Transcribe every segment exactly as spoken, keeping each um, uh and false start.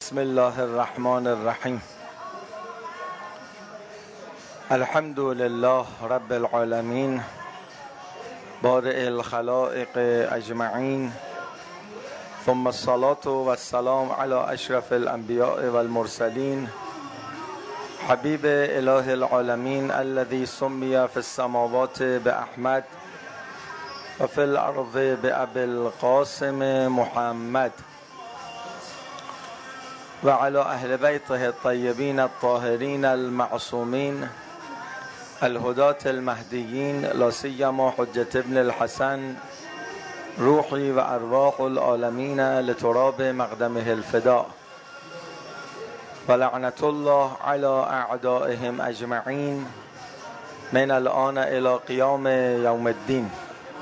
بسم الله الرحمن الرحیم. الحمد لله رب العالمین بارئ الخلائق اجمعین، ثم الصلاة والسلام علی اشرف الانبیاء والمرسلین، حبیب اله العالمین الذي سمی فی السماوات باحمد و فی الارض بابی القاسم محمد و علی اهل بیته الطیبین الطاهرین المعصومین الهداة المهدیین، لا سیما حجة ابن الحسن روحی و ارواح العالمین لتراب مقدمه الفداء، و لعنة الله علی اعدائهم اجمعین من الآن الى قیام یوم الدین.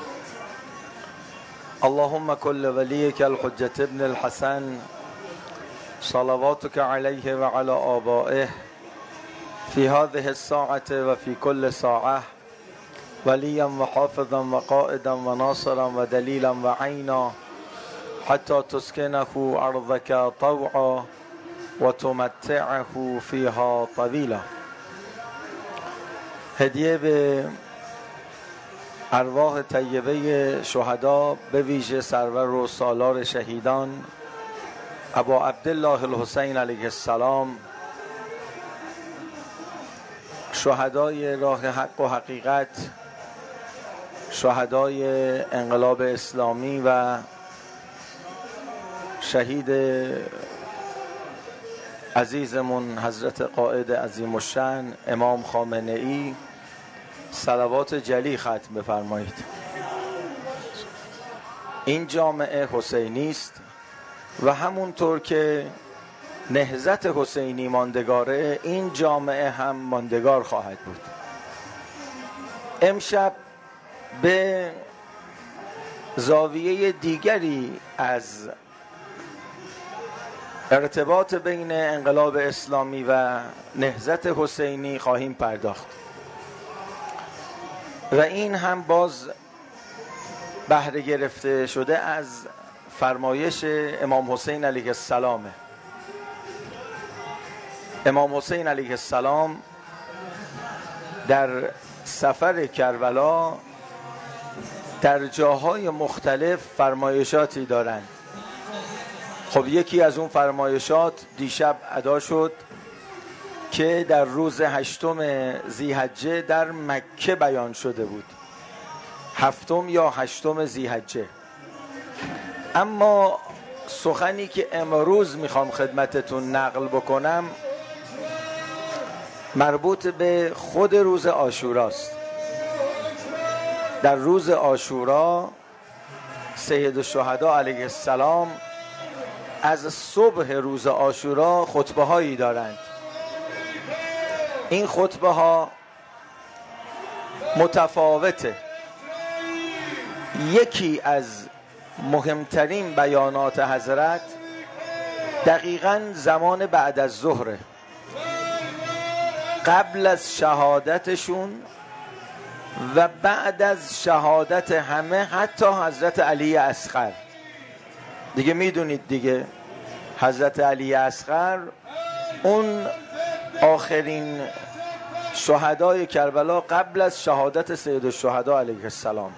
اللهم كل وليك الحجة ابن الحسن صلواتك عليه وعلى آبائه في هذه الساعة وفي كل ساعة وليا وحافظا وقائدا وناصرا ودليلا وعينا، حتى تسكنه أرضك طوعا وتمتعه فيها طويلا. هدیه به ارواح طیبه شهدا، به ویژه سرور و سالار شهیدان ابا عبدالله الحسین علیه السلام، شهدای راه حق و حقیقت، شهدای انقلاب اسلامی و شهید عزیزمون حضرت قائد عظیم الشأن امام خامنه ای، صلوات جلی ختم بفرمایید. این جامعه حسینی است و همونطور که نهضت حسینی ماندگاره، این جامعه هم ماندگار خواهد بود. امشب به زاویه دیگری از ارتباط بین انقلاب اسلامی و نهضت حسینی خواهیم پرداخت و این هم باز بهره گرفته شده از فرمایش امام حسین علیه السلام. امام حسین علیه السلام در سفر کربلا در جاهای مختلف فرمایشاتی دارند. خب یکی از اون فرمایشات دیشب ادا شد که در روز هشتم ذی‌حجه در مکه بیان شده بود، هفتم یا هشتم ذی‌حجه. اما سخنی که امروز میخوام خدمتتون نقل بکنم مربوط به خود روز عاشوراست. در روز عاشورا سید الشهدا علیه السلام از صبح روز عاشورا خطبه هایی دارند. این خطبه ها متفاوته. یکی از مهمترین بیانات حضرت دقیقاً زمان بعد از ظهره، قبل از شهادتشون و بعد از شهادت همه، حتی حضرت علی اصغر. دیگه میدونید دیگه، حضرت علی اصغر اون آخرین شهدای کربلا قبل از شهادت سید الشهدا علیه السلام.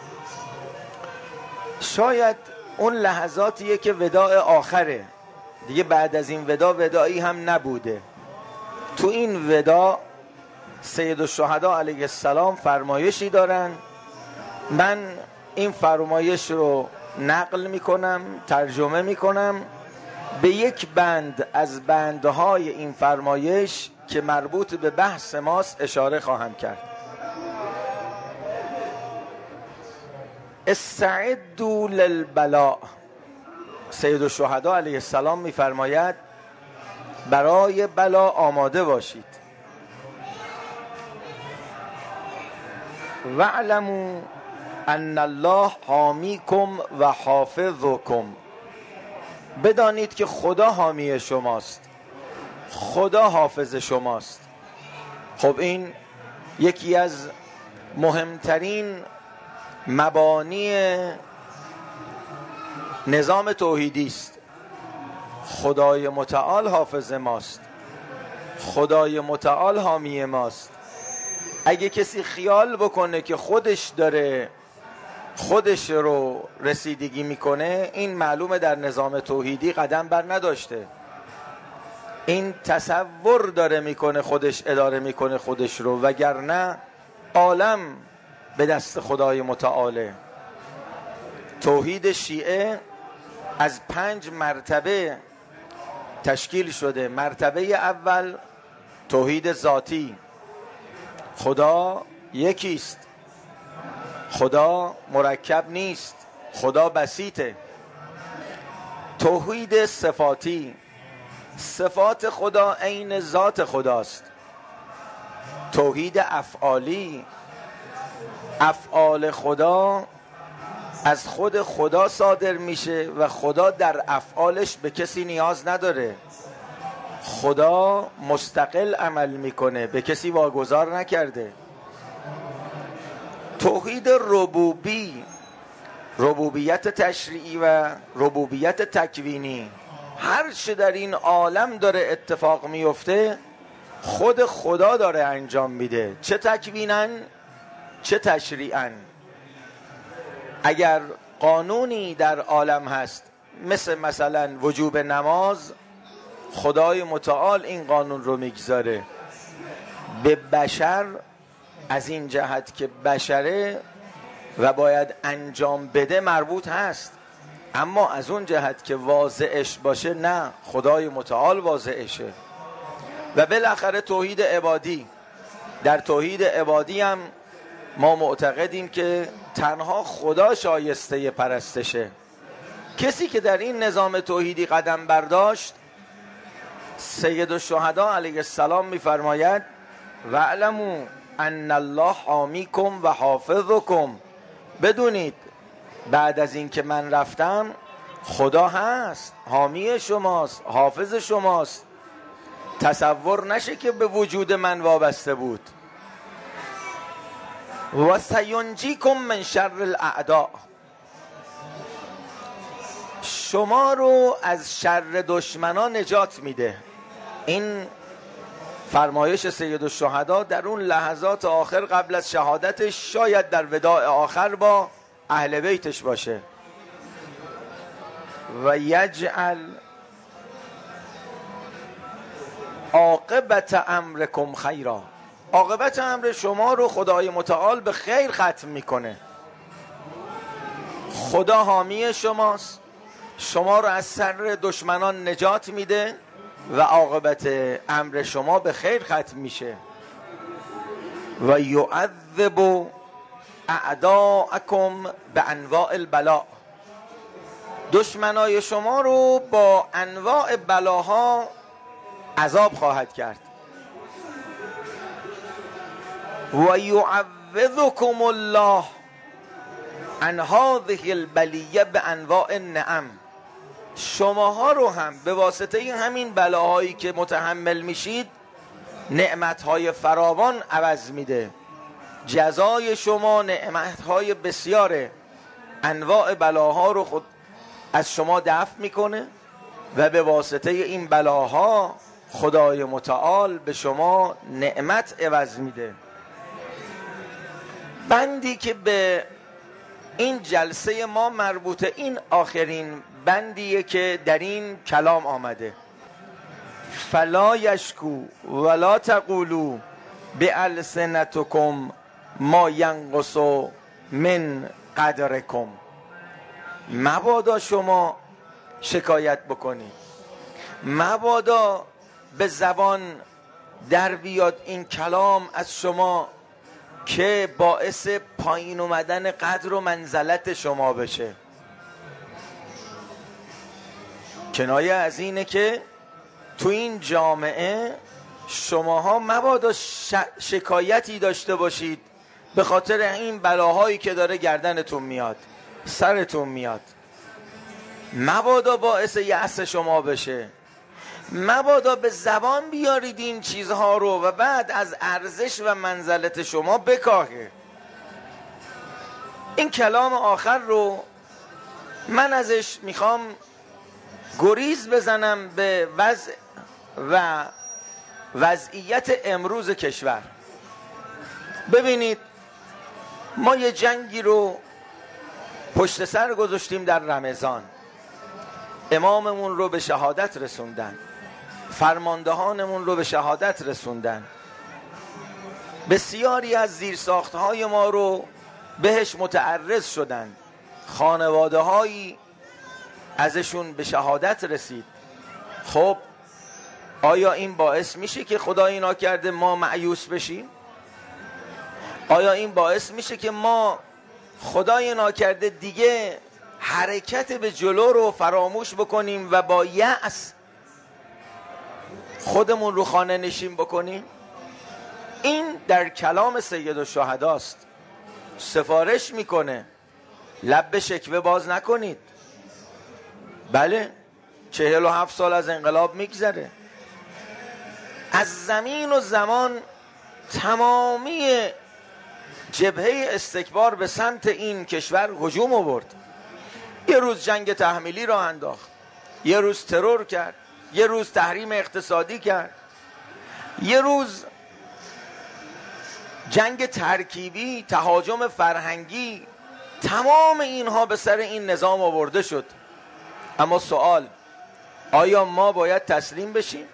شاید اون لحظاتیه که وداع آخره دیگه، بعد از این وداع وداعی هم نبوده. تو این وداع سید الشهدا علیه السلام فرمایشی دارن. من این فرمایش رو نقل میکنم، ترجمه میکنم، به یک بند از بندهای این فرمایش که مربوط به بحث ماست اشاره خواهم کرد. استعدوا للبلاء. سید الشهدا علیه السلام میفرماید برای بلا آماده باشید. واعلموا ان الله حامیکم و حافظکم. بدانید که خدا حامی شماست، خدا حافظ شماست. خب این یکی از مهمترین مبانی نظام توحیدی است. خدای متعال حافظ ماست، خدای متعال حامی ماست. اگه کسی خیال بکنه که خودش داره خودش رو رسیدگی میکنه، این معلومه در نظام توحیدی قدم بر نداشته. این تصور داره میکنه خودش اداره میکنه خودش رو، وگرنه عالم به دست خدای متعاله. توحید شیعه از پنج مرتبه تشکیل شده. مرتبه اول توحید ذاتی، خدا یکیست، خدا مرکب نیست، خدا بسیطه. توحید صفاتی، صفات خدا عین ذات خداست. توحید افعالی، افعال خدا از خود خدا صادر میشه و خدا در افعالش به کسی نیاز نداره. خدا مستقل عمل میکنه، به کسی واگذار نکرده. توحید ربوبی، ربوبیت تشریعی و ربوبیت تکوینی. هر چه در این عالم داره اتفاق میفته خود خدا داره انجام میده، چه تکویناً چه تشریعاً. اگر قانونی در عالم هست مثل مثلا وجوب نماز، خدای متعال این قانون رو میگذاره. به بشر از این جهت که بشره و باید انجام بده مربوط هست، اما از اون جهت که واضعش باشه نه، خدای متعال واضعشه. و بالاخره توحید عبادی. در توحید عبادی هم ما معتقدیم که تنها خدا شایسته پرستشه. کسی که در این نظام توحیدی قدم برداشت، سید الشهدا علیه السلام میفرماید وَاعْلَمُوا ان الله حامیکم و حافظکم. بدونید بعد از این که من رفتم خدا هست، حامی شماست، حافظ شماست. تصور نشه که به وجود من وابسته بود. و سینجیکم من شر الاعداء. شما رو از شر دشمنان نجات میده. این فرمایش سید الشهدا در اون لحظات آخر قبل از شهادتش، شاید در وداع آخر با اهل بیتش باشه. و یجعل عاقبت امرکم خیرا. عاقبت امر شما رو خدای متعال به خیر ختم میکنه. خدا حامی شماست، شما رو از شر دشمنان نجات میده و عاقبت امر شما به خیر ختم میشه. و یعذب اعداءکم به انواع البلاء. دشمنای شما رو با انواع بلاها عذاب خواهد کرد. و یعوذکم الله عن هذه البلیه به انواع النعم. شماها رو هم به واسطه همین بلاهایی که متحمل میشید نعمتهای فراوان عوض میده. جزای شما نعمتهای بسیاره. انواع بلاها رو خود از شما دفع میکنه و به واسطه این بلاها خدای متعال به شما نعمت عوض میده. بندی که به این جلسه ما مربوطه، این آخرین بندیه که در این کلام آمده. فلا یشکو ولا تقولو بألسنتکم ما ینقص من قدرکم. مبادا شما شکایت بکنید، مبادا به زبان در بیاد این کلام از شما که باعث پایین اومدن قدر و منزلت شما بشه. کنایه از اینه که تو این جامعه شماها مبادا شکایتی داشته باشید به خاطر این بلاهایی که داره گردنتون میاد، سرتون میاد. مبادا باعث یأس شما بشه. مبادا به زبان بیارید این چیزها رو و بعد از ارزش و منزلت شما بکاهه. این کلام آخر رو من ازش میخوام گریز بزنم به وضع و وضعیت امروز کشور. ببینید ما یه جنگی رو پشت سر گذاشتیم در رمضان، اماممون رو به شهادت رسوندن، فرماندهانمون رو به شهادت رسوندن، بسیاری از زیرساختهای ما رو بهش متعرض شدن، خانواده هایی ازشون به شهادت رسید. خب آیا این باعث میشه که خدا اینا کرده ما مایوس بشیم؟ آیا این باعث میشه که ما خدای ناکرده دیگه حرکت به جلو رو فراموش بکنیم و با یأس خودمون رو خانه نشین بکنیم؟ این در کلام سید الشهداست. سفارش میکنه لب به شکوه باز نکنید. بله چهل و هفت سال از انقلاب میگذره، از زمین و زمان تمامی جبهه استکبار به سمت این کشور هجوم آورد. یه روز جنگ تحمیلی را انداخت، یه روز ترور کرد، یه روز تحریم اقتصادی کرد، یه روز جنگ ترکیبی، تهاجم فرهنگی، تمام اینها به سر این نظام آورده شد. اما سوال، آیا ما باید تسلیم بشیم؟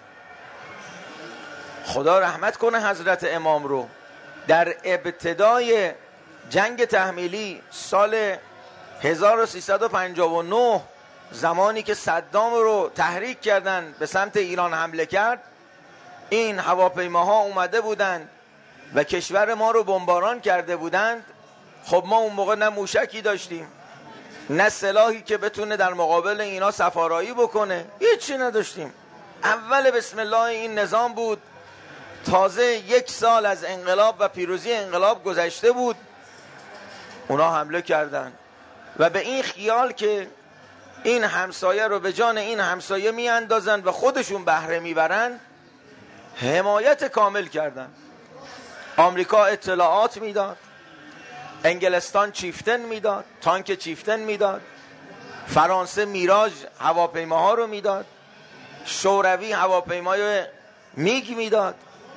خدا رحمت کنه حضرت امام رو. در ابتدای جنگ تحمیلی سال هزار و سیصد و پنجاه و نه، زمانی که صدام رو تحریک کردن به سمت ایران حمله کرد، این هواپیماها اومده بودند و کشور ما رو بمباران کرده بودند. خب ما اون موقع نه موشکی داشتیم، نه سلاحی که بتونه در مقابل اینا سفارایی بکنه، هیچی نداشتیم. اول بسم الله این نظام بود، تازه یک سال از انقلاب و پیروزی انقلاب گذشته بود، اونا حمله کردن و به این خیال که این همسایه رو به جان این همسایه می اندازن و خودشون بهره میبرن، حمایت کامل کردن. آمریکا اطلاعات میداد، انگلستان چیفتن میداد، تانک چیفتن میداد، فرانسه میراژ هواپیماها رو میداد، شوروی هواپیمای میگ میداد،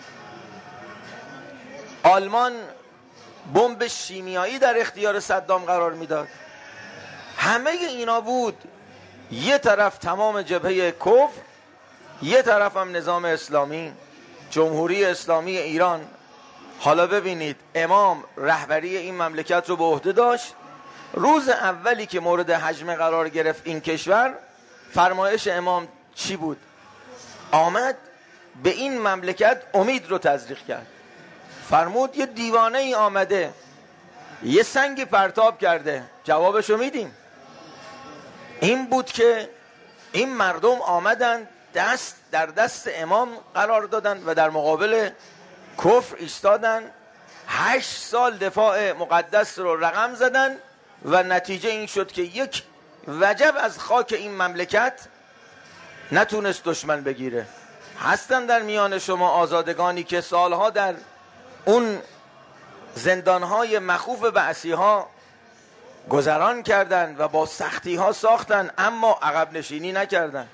آلمان بمب شیمیایی در اختیار صدام قرار میداد. همه اینا بود. یه طرف تمام جبهه کفر، یه طرف هم نظام اسلامی، جمهوری اسلامی ایران. حالا ببینید امام رهبری این مملکت رو به عهده داشت. روز اولی که مورد هجمه قرار گرفت این کشور، فرمایش امام چی بود؟ آمد به این مملکت امید رو تزریق کرد. فرمود یه دیوانه ای آمده یه سنگی پرتاب کرده، جوابشو میدیم. این بود که این مردم آمدن دست در دست امام قرار دادن و در مقابل کفر ایستادن. هشت سال دفاع مقدس رو رقم زدن و نتیجه این شد که یک وجب از خاک این مملکت نتونست دشمن بگیره. هستن در میان شما آزادگانی که سالها در اون زندانهای مخوف بعثی ها گذران کردن و با سختی ها ساختن اما عقب نشینی نکردن.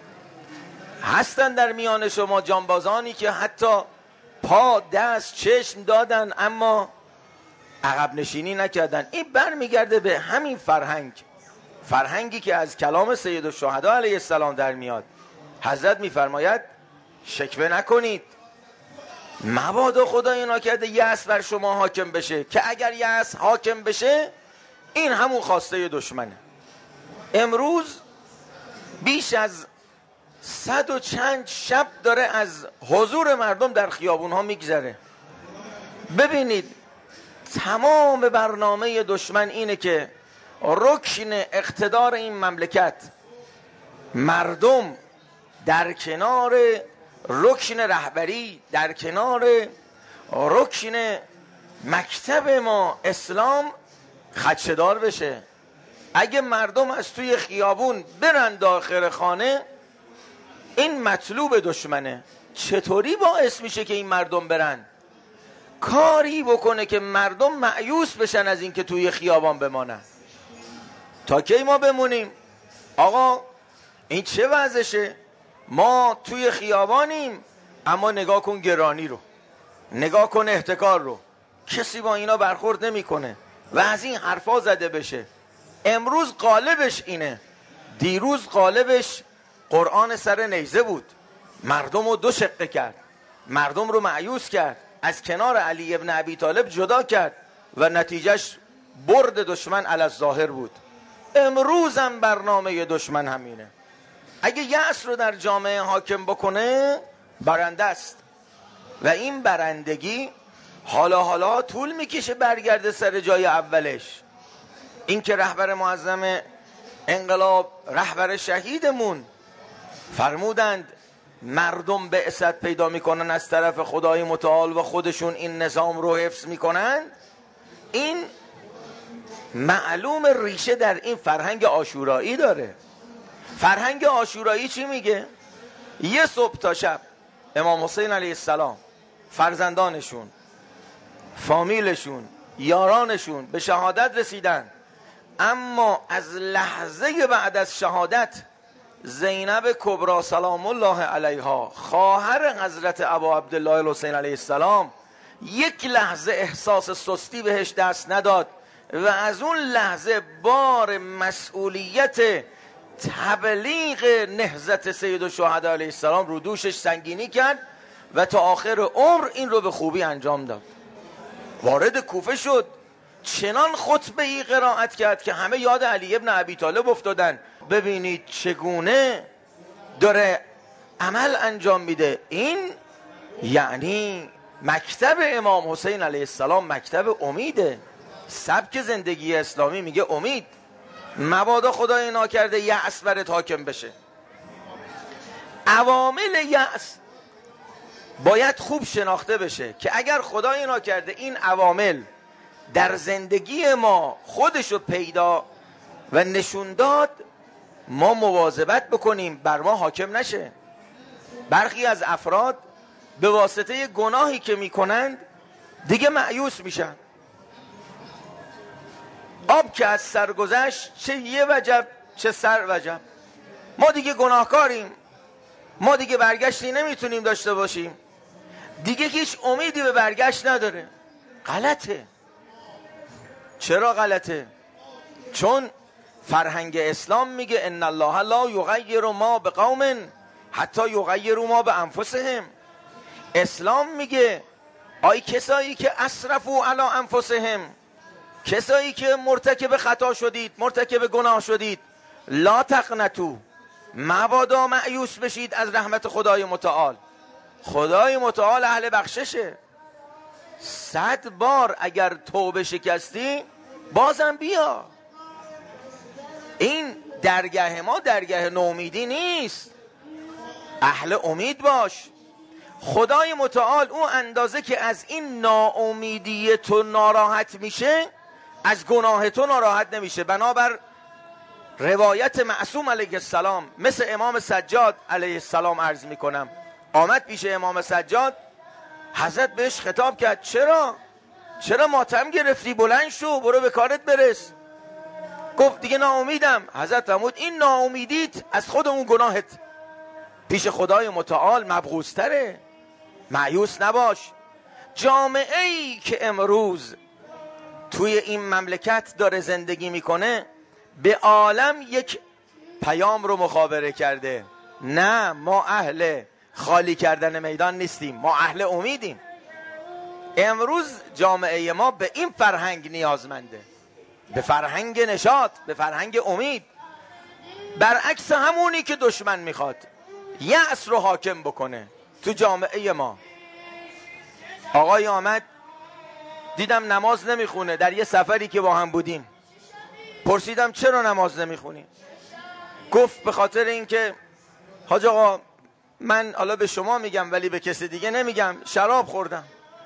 هستن در میان شما جانبازانی که حتی پا دست چشم دادن اما عقب نشینی نکردن. این برمیگرده به همین فرهنگ، فرهنگی که از کلام سید الشهدا علیه السلام در میاد. حضرت میفرماید شکوه نکنید، مبادا خدای ناکرده یأس بر شما حاکم بشه، که اگر یأس حاکم بشه این همون خواسته دشمنه. امروز بیش از صد و چند شب داره از حضور مردم در خیابون ها میگذره. ببینید تمام برنامه دشمن اینه که رکن اقتدار این مملکت، مردم در کنار رکن رهبری، در کنار رکن مکتب ما اسلام خدشه‌دار بشه. اگه مردم از توی خیابون برن داخل خانه، این مطلوب دشمنه. چطوری باعث میشه که این مردم برن؟ کاری بکنه که مردم مایوس بشن از این که توی خیابان بمانن. تا کی ما بمونیم؟ آقا این چه وضعشه؟ ما توی خیابانیم اما نگاه کن گرانی رو، نگاه کن احتکار رو، کسی با اینا برخورد نمیکنه و از این حرفا زده بشه. امروز قالبش اینه، دیروز قالبش قرآن سر نیزه بود، مردم رو دو شقه کرد، مردم رو مایوس کرد، از کنار علی ابن ابی طالب جدا کرد و نتیجهش برد دشمن علی الظاهر بود. امروزم برنامه دشمن همینه. اگه یأس رو در جامعه حاکم بکنه برنده است و این برندگی حالا حالا طول میکشه برگرده سر جای اولش. این که رهبر معظم انقلاب، رهبر شهیدمون فرمودند مردم بعثت پیدا میکنن از طرف خدای متعال و خودشون این نظام رو حفظ میکنن، این معلوم ریشه در این فرهنگ عاشورایی داره. فرهنگ عاشورایی چی میگه؟ یه صبح تا شب امام حسین علیه السلام، فرزندانشون، فامیلشون، یارانشون به شهادت رسیدن، اما از لحظه بعد از شهادت زینب کبری سلام الله علیها، خواهر حضرت ابا عبدالله الحسین علیه السلام، یک لحظه احساس سستی بهش دست نداد و از اون لحظه بار مسئولیت تبلیغ نهضت سید الشهدا علیه السلام رو دوشش سنگینی کرد و تا آخر عمر این رو به خوبی انجام داد. وارد کوفه شد، چنان خطبه ای قرائت کرد که همه یاد علی ابن ابی طالب افتادن. ببینید چگونه داره عمل انجام میده. این یعنی مکتب امام حسین علیه السلام مکتب امیده. سبک زندگی اسلامی میگه امید، مبادا خدای ناکرده یأس برات حاکم بشه. عوامل یأس باید خوب شناخته بشه که اگر خدای ناکرده این عوامل در زندگی ما خودشو پیدا و نشون داد، ما مواظبت بکنیم بر ما حاکم نشه. برخی از افراد به واسطه گناهی که میکنند دیگه مایوس میشن. آب که از سر گذشت چه یه وجب چه سر وجب، ما دیگه گناهکاریم، ما دیگه برگشتی نمیتونیم داشته باشیم، دیگه هیچ امیدی به برگشت نداره. غلطه. چرا غلطه؟ چون فرهنگ اسلام میگه ان الله لا یغیر ما بقوم حتی یغیروا ما بانفسهم. اسلام میگه آی کسایی که اسرفوا علی انفسهم، کسایی که مرتکب خطا شدید، مرتکب گناه شدید، لا تقنطوا، مبادا مایوس بشید از رحمت خدای متعال. خدای متعال اهل بخششه. صد بار اگر توبه شکستی بازم بیا. این درگاه ما درگاه نومیدی نیست، اهل امید باش. خدای متعال اون اندازه که از این ناامیدی تو ناراحت میشه، از گناه تو ناراحت نمیشه. بنابر روایت معصوم علیه السلام، مثل امام سجاد علیه السلام عرض میکنم، آمد پیش امام سجاد، حضرت بهش خطاب کرد چرا؟ چرا ماتم گرفتی؟ بلند شو، برو به کارت برس. گفت دیگه ناامیدم. حضرت فرمود این ناامیدیت از خود اون گناهت پیش خدای متعال مبغوث‌تره. مایوس نباش. جامعه ای که امروز توی این مملکت داره زندگی میکنه به عالم یک پیام رو مخابره کرده، نه ما اهل خالی کردن میدان نیستیم، ما اهل امیدیم. امروز جامعه ما به این فرهنگ نیازمنده، به فرهنگ نشاط، به فرهنگ امید، برعکس همونی که دشمن میخواد یأس رو حاکم بکنه تو جامعه ما. آقای آمد، دیدم نماز نمیخونه در یه سفری که با هم بودیم. پرسیدم چرا نماز نمیخونی؟ گفت به خاطر اینکه حاج آقا من حالا به شما میگم ولی به کسی دیگه نمیگم، شراب خوردم.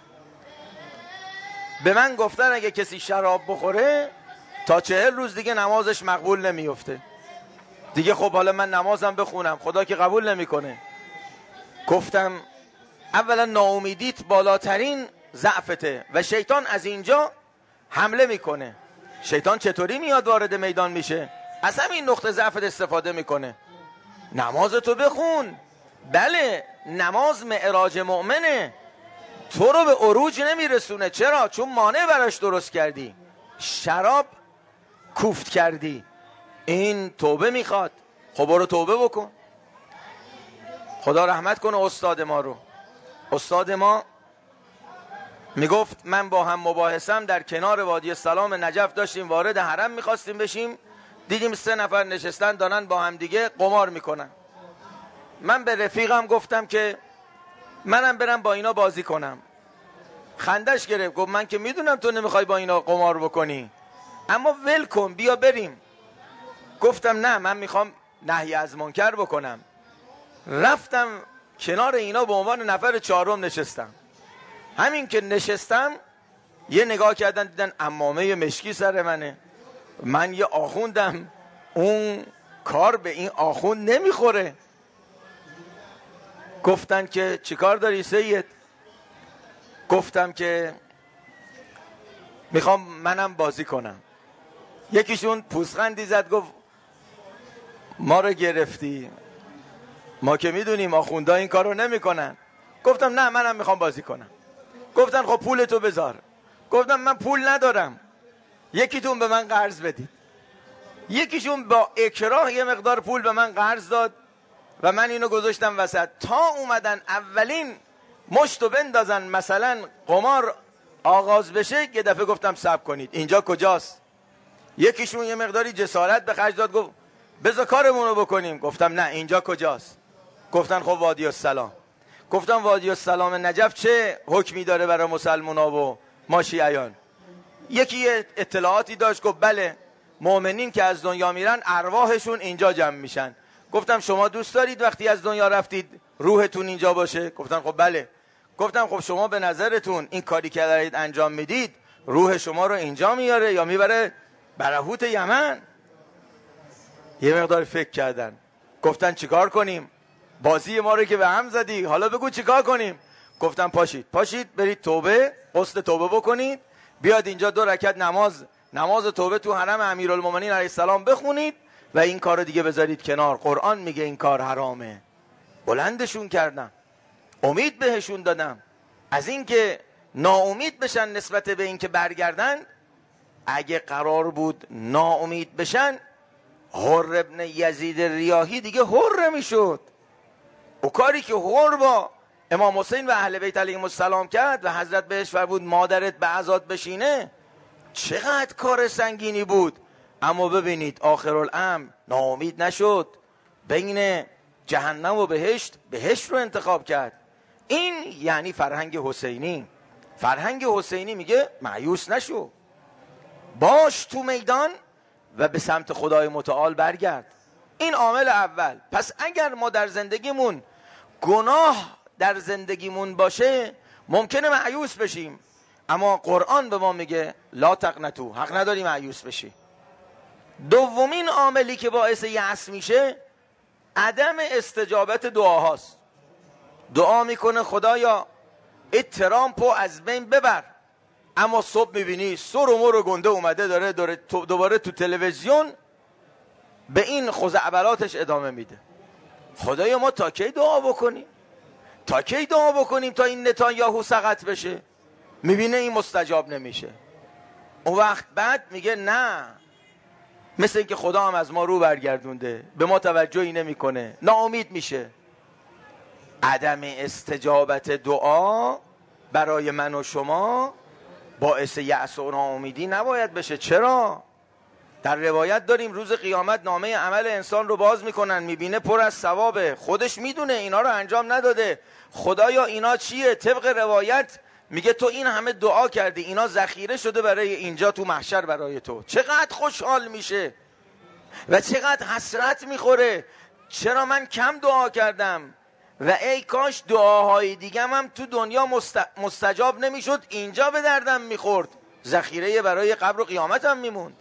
به من گفتن اگه کسی شراب بخوره تا چهل روز دیگه نمازش مقبول نمیفته. دیگه خب حالا من نمازم بخونم، خدا که قبول نمیکنه. گفتم اولا ناامیدیت بالاترین ضعفته و شیطان از اینجا حمله میکنه. شیطان چطوری میاد وارد میدان میشه؟ از همین نقطه ضعفت استفاده میکنه. نماز تو بخون. بله نماز معراج مؤمنه، تو رو به عروج نمیرسونه. چرا؟ چون مانع براش درست کردی، شراب کوفت کردی. این توبه میخواد. خب برو توبه بکن. خدا رحمت کنه استاد ما رو. استاد ما میگفت من با هم مباحثم در کنار وادی سلام نجف داشتیم، وارد حرم میخواستیم بشیم، دیدیم سه نفر نشستن دارن با هم دیگه قمار میکنن. من به رفیقم گفتم که منم برم با اینا بازی کنم. خندش گرفت، گفت من که میدونم تو نمیخوای با اینا قمار بکنی، اما ول کن بیا بریم. گفتم نه من میخوام نهی از منکر بکنم. رفتم کنار اینا به عنوان نفر چهارم نشستم. همین که نشستم یه نگاه کردن دیدن عمامه مشکی سر منه، من یه آخوندم، اون کار به این آخوند نمیخوره. گفتن که چی کار داری سید؟ گفتم که میخوام منم بازی کنم. یکیشون پوزخندی زد گفت ما رو گرفتی، ما که میدونیم آخوندا این کار رو نمی کنن. گفتم نه منم میخوام بازی کنم. گفتن خب پولتو بذار. گفتم من پول ندارم، یکیتون به من قرض بدید. یکیشون با اکراه یه مقدار پول به من قرض داد و من اینو گذاشتم وسط تا اومدن اولین مشتو بندازن مثلا قمار آغاز بشه. یه دفعه گفتم صبر کنید اینجا کجاست؟ یکیشون یه مقداری جسارت به خرج داد گفت بذار کارمون رو بکنیم. گفتم نه اینجا کجاست؟ گفتن خب وادی السلام. گفتم وادی السلام نجف چه حکمی داره برای مسلمونا و ما شیعیان؟ یکی اطلاعاتی داشت گفت بله مؤمنین که از دنیا میرن ارواحشون اینجا جمع میشن. گفتم شما دوست دارید وقتی از دنیا رفتید روحتون اینجا باشه؟ گفتن خب بله. گفتم خب شما به نظرتون این کاری که دارید انجام میدید روح شما رو اینجا میاره یا میبره برهوت یمن؟ یه مقدار فکر کردن، گفتن چیکار کنیم؟ بازی ما رو که به هم زدی، حالا بگو چیکار کنیم؟ گفتم پاشید پاشید برید توبه، قصد توبه بکنید، بیاد اینجا دو رکعت نماز نماز توبه تو حرم امیرالمومنین علیه السلام بخونید و این کار رو دیگه بذارید کنار. قرآن میگه این کار حرامه. بلندشون کردم، امید بهشون دادم از اینکه ناامید بشن نسبت به اینکه برگردن. اگه قرار بود ناامید بشن حر ابن یزید ریاحی دیگه حر میشد. او کاری که حر با امام حسین و اهل بیت علیهم السلام کرد و حضرت بهش فرمود مادرت به عزات بشینه، چقدر کار سنگینی بود. اما ببینید آخرالامر ناامید نشد، بین جهنم و بهشت بهشت رو انتخاب کرد. این یعنی فرهنگ حسینی. فرهنگ حسینی میگه مایوس نشو، باش تو میدان و به سمت خدای متعال برگرد. این عامل اول. پس اگر ما در زندگیمون گناه در زندگیمون باشه ممکنه مایوس بشیم، اما قرآن به ما میگه لا تقنطوا، حق نداری مایوس بشی. دومین عاملی که باعث یأس میشه عدم استجابت دعاهاست. دعا میکنه خدایا ترامپو از بین ببر، اما صبح میبینی سر و مر و گنده اومده داره, داره دوباره تو تلویزیون به این خزعبلاتش ادامه میده. خدایا ما تا کی دعا بکنیم؟ تا کی دعا بکنیم تا این نتانیاهو سقط بشه؟ میبینه این مستجاب نمیشه. اون وقت بعد میگه نه، مثل اینکه خدا هم از ما رو برگردونده، به ما توجهی نمیکنه، ناامید میشه. عدم استجابت دعا برای من و شما باعث یأس و ناامیدی نباید بشه. چرا؟ در روایت داریم روز قیامت نامه عمل انسان رو باز میکنن، میبینه پر از ثوابه، خودش میدونه اینا رو انجام نداده. خدایا اینا چیه؟ طبق روایت میگه تو این همه دعا کردی، اینا ذخیره شده برای اینجا تو محشر برای تو. چقدر خوشحال میشه و چقدر حسرت میخوره چرا من کم دعا کردم و ای کاش دعاهای دیگه هم تو دنیا مست... مستجاب نمیشد، اینجا به دردم میخورد، ذخیره برای قبر و قیامت هم میموند.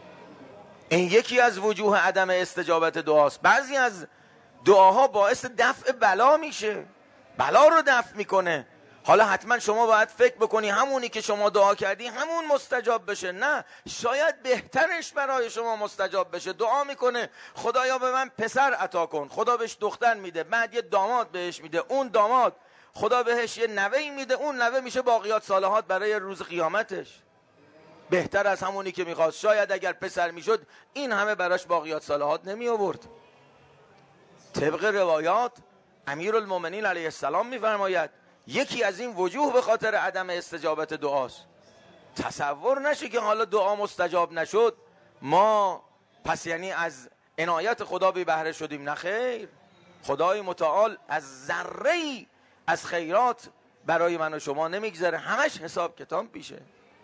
این یکی از وجوه عدم استجابت دعاست. بعضی از دعاها باعث دفع بلا میشه، بلا رو دفع میکنه. حالا حتما شما باید فکر بکنی همونی که شما دعا کردی همون مستجاب بشه. نه، شاید بهترش برای شما مستجاب بشه. دعا میکنه خدایا به من پسر عطا کن، خدا بهش دختر میده، بعد یه داماد بهش میده، اون داماد خدا بهش یه نوهی میده، اون نوه میشه باقیات صالحات برای روز قیامتش. بهتر از همونی که میخواست. شاید اگر پسر میشد این همه براش باقیات صالحات نمی آورد. طبق روایات امیرالمومنین علیه السلام میفرماید یکی از این وجوه به خاطر عدم استجابت دعاست. تصور نشه که حالا دعا مستجاب نشد ما پس یعنی از عنایت خدا بی بهره شدیم. نه خیر، خدای متعال از ذره‌ای از خیرات برای من و شما نمیگذره، همش حساب کتاب پیشه.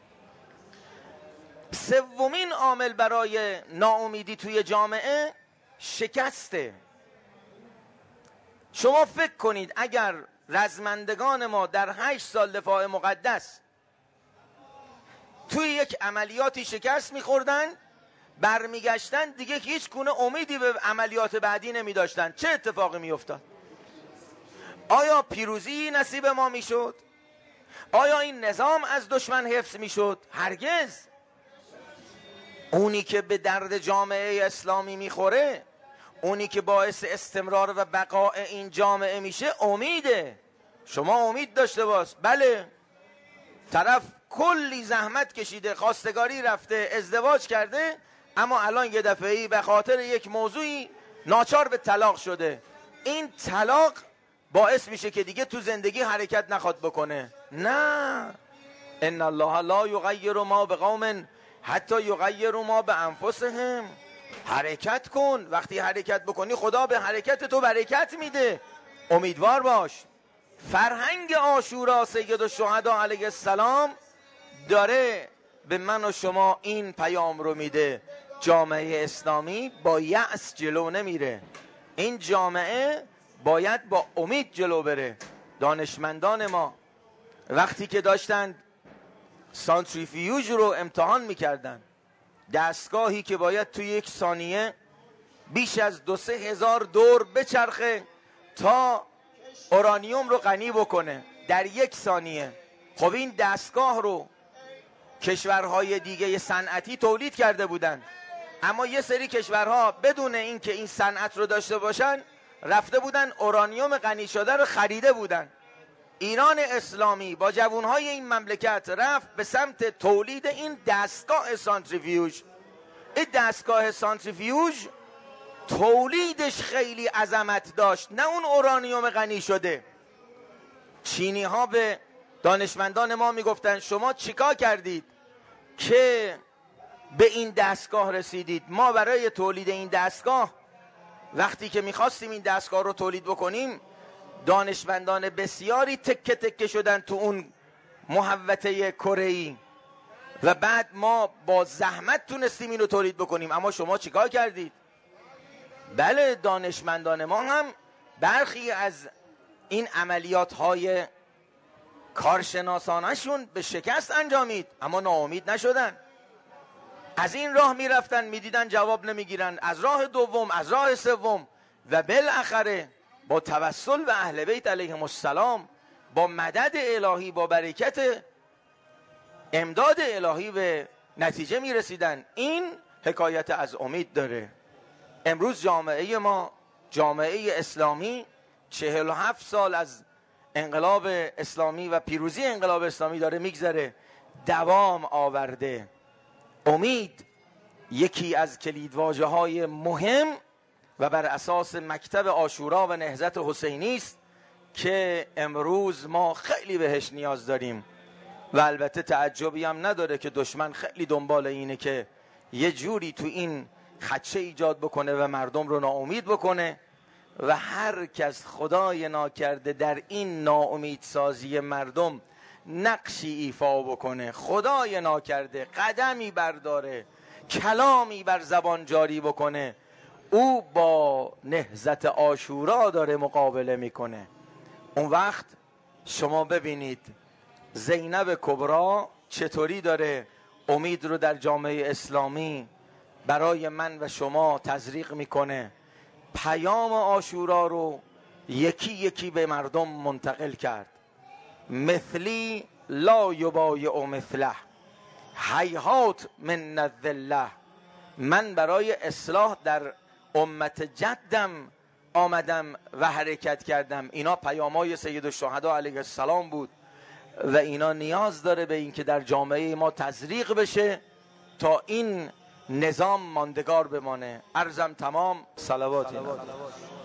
سومین عامل برای ناامیدی توی جامعه شکسته. شما فکر کنید اگر رزمندگان ما در هشت سال دفاع مقدس توی یک عملیاتی شکست میخوردن، برمیگشتن دیگه هیچ گونه امیدی به عملیات بعدی نمی داشتن، چه اتفاقی میافتاد؟ آیا پیروزی نصیب ما میشد؟ آیا این نظام از دشمن حفظ میشد؟ هرگز. اونی که به درد جامعه اسلامی میخوره، اونی که باعث استمرار و بقاء این جامعه میشه امیده. شما امید داشته باش. بله، طرف کلی زحمت کشیده، خواستگاری رفته، ازدواج کرده، اما الان یه دفعه‌ای به خاطر یک موضوعی ناچار به طلاق شده. این طلاق باعث میشه که دیگه تو زندگی حرکت نخواد بکنه. نه، ان الله لا یغیر ما بقوم حتی یغیروا ما بانفسهم. حرکت کن. وقتی حرکت بکنی خدا به حرکت تو برکت میده. امیدوار باش. فرهنگ عاشورا سید الشهدا علیه السلام داره به من و شما این پیام رو میده: جامعه اسلامی با یأس جلو نمیره. این جامعه باید با امید جلو بره. دانشمندان ما وقتی که داشتن سانتریفیوژ رو امتحان میکردن، دستگاهی که باید توی یک ثانیه بیش از دو سه هزار دور بچرخه تا اورانیوم رو غنی بکنه در یک ثانیه. خب این دستگاه رو کشورهای دیگه صنعتی تولید کرده بودن، اما یه سری کشورها بدون اینکه این صنعت رو داشته باشن رفته بودن اورانیوم غنی شده رو خریده بودن. ایران اسلامی با جوانهای این مملکت رفت به سمت تولید این دستگاه سانتریفیوژ. این دستگاه سانتریفیوژ تولیدش خیلی عظمت داشت، نه اون اورانیوم غنی شده. چینی ها به دانشمندان ما میگفتن شما چیکار کردید که به این دستگاه رسیدید؟ ما برای تولید این دستگاه وقتی که میخواستیم این دستگاه رو تولید بکنیم دانشمندان بسیاری تکه تکه شدن تو اون محوطه کره‌ای و بعد ما با زحمت تونستیم اینو تولید بکنیم. اما شما چیکار کردید؟ بله، دانشمندان ما هم برخی از این عملیات های کارشناسانشون به شکست انجامید، اما ناامید نشدن. از این راه میرفتن میدیدن جواب نمیگیرن، از راه دوم، از راه سوم، و بالاخره با توسل به اهل بیت علیهم السلام، با مدد الهی، با برکت امداد الهی به نتیجه میرسیدن. این حکایت از امید داره. امروز جامعه ما، جامعه اسلامی، چهل و هفت سال از انقلاب اسلامی و پیروزی انقلاب اسلامی داره میگذره، دوام آورده. امید یکی از کلیدواژه های مهم و بر اساس مکتب عاشورا و نهضت حسینی است که امروز ما خیلی بهش نیاز داریم. و البته تعجبی هم نداره که دشمن خیلی دنبال اینه که یه جوری تو این خدشه ایجاد بکنه و مردم رو ناامید بکنه و هر کس خدای ناکرده در این ناامیدسازی مردم نقشی ایفا بکنه، خدای ناکرده قدمی برداره، کلامی بر زبان جاری بکنه، او با نهضت عاشورا داره مقابله میکنه. اون وقت شما ببینید زینب کبرا چطوری داره امید رو در جامعه اسلامی برای من و شما تزریق میکنه، پیام عاشورا رو یکی یکی به مردم منتقل کرد. مثلی لا یبایع مثله هیهات من الذله. من برای اصلاح در امت جدم آمدم و حرکت کردم. اینا پیامای سید الشهدا علیه السلام بود و اینا نیاز داره به این که در جامعه ما تزریق بشه تا این نظام ماندگار بمانه. عرضم تمام. صلوات.